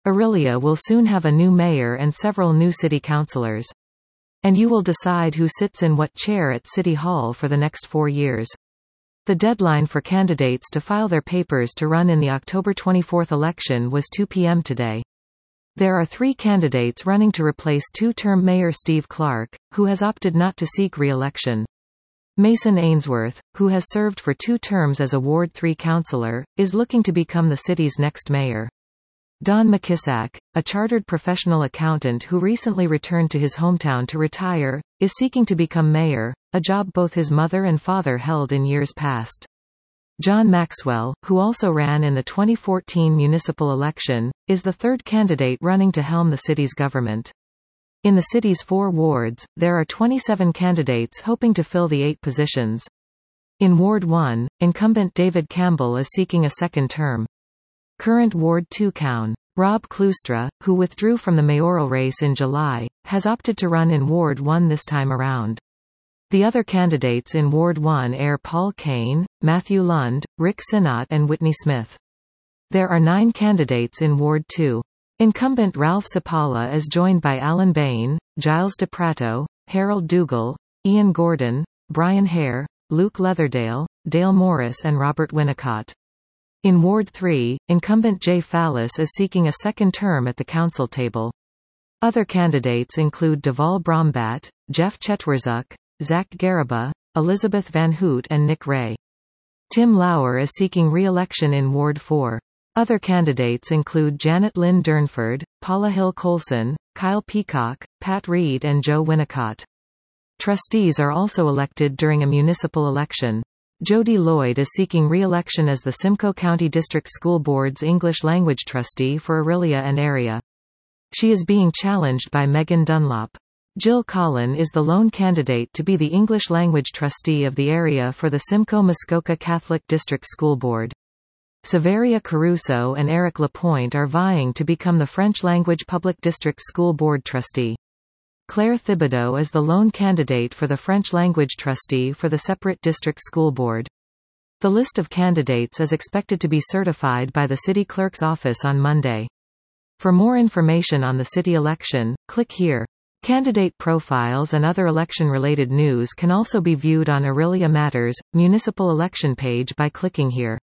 Orillia will soon have a new mayor and several new city councillors. And you will decide who sits in what chair at City Hall for the next 4 years. The deadline for candidates to file their papers to run in the October 24 election was 2 p.m. today. There are 3 candidates running to replace two-term Mayor Steve Clark, who has opted not to seek re-election. Mason Ainsworth, who has served for 2 terms as a Ward 3 councillor, is looking to become the city's next mayor. Don McKissack, a chartered professional accountant who recently returned to his hometown to retire, is seeking to become mayor, a job both his mother and father held in years past. John Maxwell, who also ran in the 2014 municipal election, is the 3rd candidate running to helm the city's government. In the city's 4 wards, there are 27 candidates hoping to fill the 8 positions. In Ward 1, incumbent David Campbell is seeking a 2nd term. Current Ward 2 Coun. Rob Cloustra, who withdrew from the mayoral race in July, has opted to run in Ward 1 this time around. The other candidates in Ward 1 are Paul Kane, Matthew Lund, Rick Sinnott and Whitney Smith. There are 9 candidates in Ward 2. Incumbent Ralph Sapala is joined by Alan Bain, Giles DePrato, Harold Dougal, Ian Gordon, Brian Hare, Luke Leatherdale, Dale Morris and Robert Winnicott. In Ward 3, incumbent Jay Fallis is seeking a 2nd term at the council table. Other candidates include Deval Brombat, Jeff Chetwerzuk, Zach Garaba, Elizabeth Van Hoot and Nick Ray. Tim Lauer is seeking re-election in Ward 4. Other candidates include Janet Lynn Durnford, Paula Hill Colson, Kyle Peacock, Pat Reed and Joe Winnicott. Trustees are also elected during a municipal election. Jody Lloyd is seeking re-election as the Simcoe County District School Board's English Language Trustee for Orillia and area. She is being challenged by Megan Dunlop. Jill Collin is the lone candidate to be the English Language Trustee of the area for the Simcoe-Muskoka Catholic District School Board. Severia Caruso and Eric Lapointe are vying to become the French Language Public District School Board Trustee. Claire Thibodeau is the lone candidate for the French Language Trustee for the separate district school board. The list of candidates is expected to be certified by the city clerk's office on Monday. For more information on the city election, click here. Candidate profiles and other election-related news can also be viewed on Orillia Matters, municipal election page by clicking here.